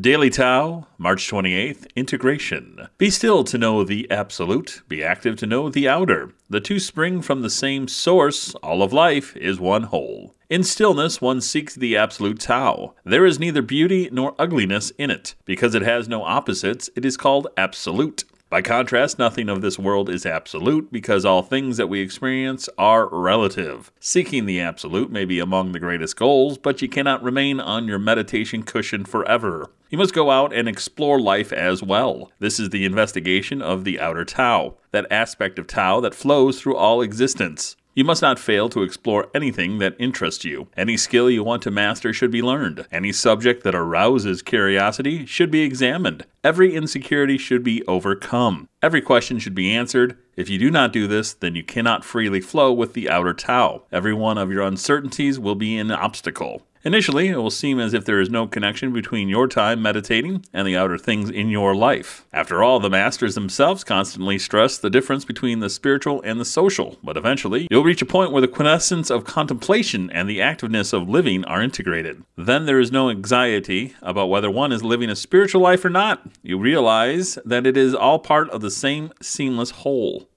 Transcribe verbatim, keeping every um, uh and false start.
Daily Tao, March twenty-eighth, Integration. Be still to know the absolute, be active to know the outer. The two spring from the same source, all of life is one whole. In stillness one seeks the absolute Tao. There is neither beauty nor ugliness in it. Because it has no opposites, it is called absolute. By contrast, nothing of this world is absolute, because all things that we experience are relative. Seeking the absolute may be among the greatest goals, but you cannot remain on your meditation cushion forever. You must go out and explore life as well. This is the investigation of the outer Tao, that aspect of Tao that flows through all existence. You must not fail to explore anything that interests you. Any skill you want to master should be learned. Any subject that arouses curiosity should be examined. Every insecurity should be overcome. Every question should be answered. If you do not do this, then you cannot freely flow with the outer Tao. Every one of your uncertainties will be an obstacle. Initially, it will seem as if there is no connection between your time meditating and the outer things in your life. After all, the masters themselves constantly stress the difference between the spiritual and the social, but eventually, you'll reach a point where the quintessence of contemplation and the activeness of living are integrated. Then there is no anxiety about whether one is living a spiritual life or not. You realize that it is all part of the same seamless whole.